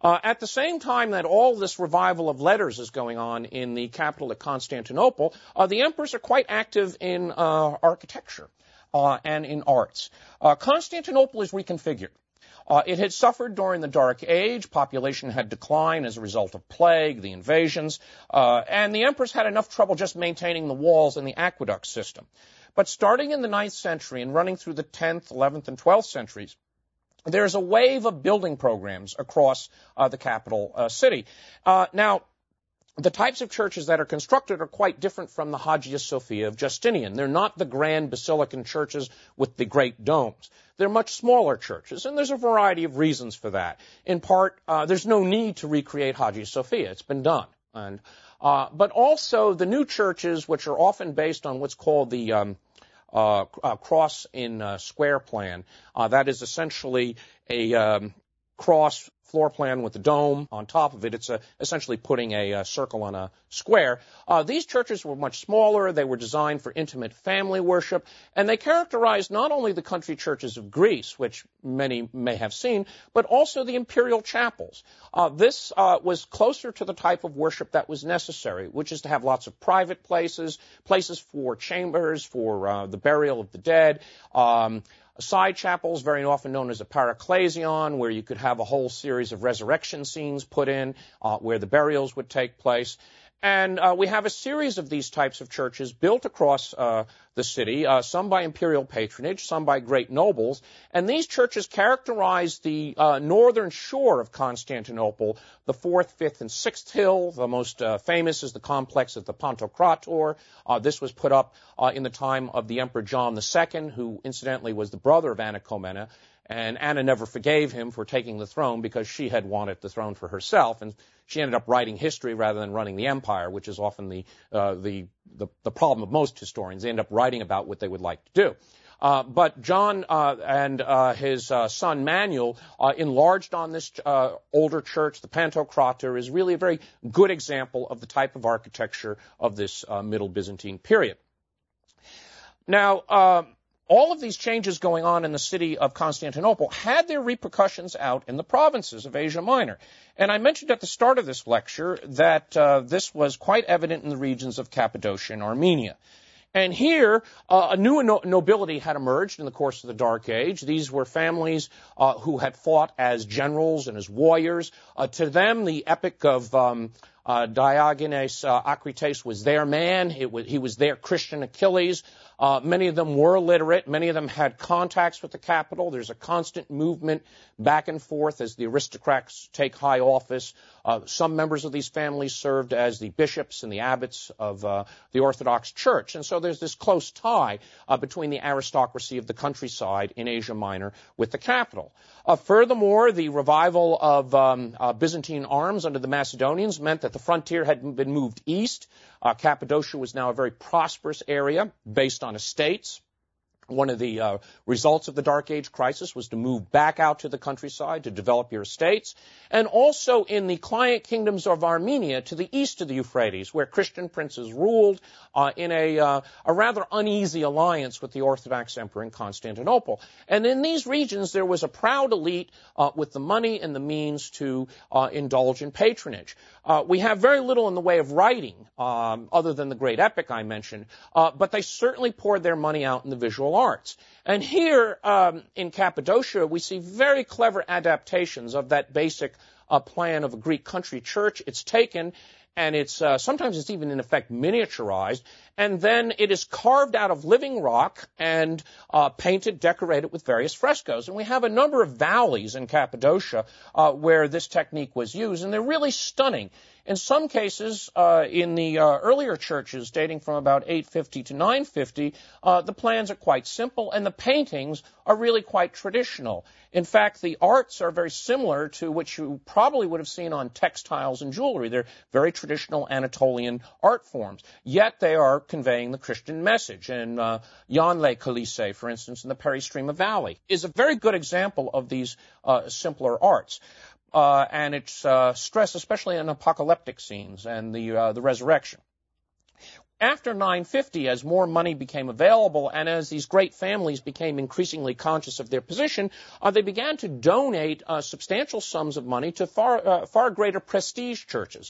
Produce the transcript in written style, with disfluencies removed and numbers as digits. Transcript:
At the same time that all this revival of letters is going on in the capital at Constantinople, the emperors are quite active in architecture and in arts. Constantinople is reconfigured. It had suffered during the Dark Age. Population had declined as a result of plague, the invasions, and the emperors had enough trouble just maintaining the walls and the aqueduct system. But starting in the 9th century and running through the 10th, 11th, and 12th centuries, there's a wave of building programs across the capital city. Now, the types of churches that are constructed are quite different from the Hagia Sophia of Justinian. They're not the grand basilican churches with the great domes. They're much smaller churches, and there's a variety of reasons for that. In part, there's no need to recreate Hagia Sophia. It's been done. But also the new churches, which are often based on what's called the cross in square plan. That is essentially a cross floor plan with a dome on top of it. It's essentially putting a circle on a square. These churches were much smaller. They were designed for intimate family worship, and they characterized not only the country churches of Greece, which many may have seen, but also the imperial chapels. This was closer to the type of worship that was necessary, which is to have lots of private places, places for chambers, for the burial of the dead, side chapels, very often known as a paraklesion, where you could have a whole series of resurrection scenes put in, where the burials would take place. And we have a series of these types of churches built across the city, some by imperial patronage, some by great nobles. And these churches characterize the northern shore of Constantinople, the 4th, 5th, and 6th hill. The most famous is the complex of the Pantocrator. This was put up in the time of the Emperor John II, who incidentally was the brother of Anna Comnena. And Anna never forgave him for taking the throne because she had wanted the throne for herself, and she ended up writing history rather than running the empire, which is often the problem of most historians. They end up writing about what they would like to do. But John and his son Manuel enlarged on this older church. The Pantocrator is really a very good example of the type of architecture of this Middle Byzantine period. Now, all of these changes going on in the city of Constantinople had their repercussions out in the provinces of Asia Minor. And I mentioned at the start of this lecture that this was quite evident in the regions of Cappadocia and Armenia. And here, a new nobility had emerged in the course of the Dark Age. These were families who had fought as generals and as warriors. To them, the epic of Diogenes Acrites was their man. He was their Christian Achilles. Many of them were literate. Many of them had contacts with the capital. There's a constant movement back and forth as the aristocrats take high office. Some members of these families served as the bishops and the abbots of the Orthodox Church. And so there's this close tie between the aristocracy of the countryside in Asia Minor with the capital. Furthermore, the revival of Byzantine arms under the Macedonians meant that the frontier had been moved east. Cappadocia was now a very prosperous area based on estates. One of the results of the Dark Age crisis was to move back out to the countryside to develop your estates, and also in the client kingdoms of Armenia to the east of the Euphrates, where Christian princes ruled in a rather uneasy alliance with the Orthodox Emperor in Constantinople. And in these regions, there was a proud elite with the money and the means to indulge in patronage. We have very little in the way of writing, other than the great epic I mentioned, but they certainly poured their money out in the visual arts. And here in Cappadocia, we see very clever adaptations of that basic plan of a Greek country church. It's taken, and it's sometimes it's even in effect miniaturized, and then it is carved out of living rock and painted, decorated with various frescoes. And we have a number of valleys in Cappadocia where this technique was used, and they're really stunning. In some cases, in the earlier churches dating from about 850 to 950, the plans are quite simple, and the paintings are really quite traditional. In fact, the arts are very similar to what you probably would have seen on textiles and jewelry. They're very traditional Anatolian art forms, yet they are conveying the Christian message. And Yanle Colisée, for instance, in the Peristrema Valley, is a very good example of these simpler arts. And it's stressed especially in apocalyptic scenes and the resurrection. After 950, as more money became available and as these great families became increasingly conscious of their position, they began to donate substantial sums of money to far greater prestige churches.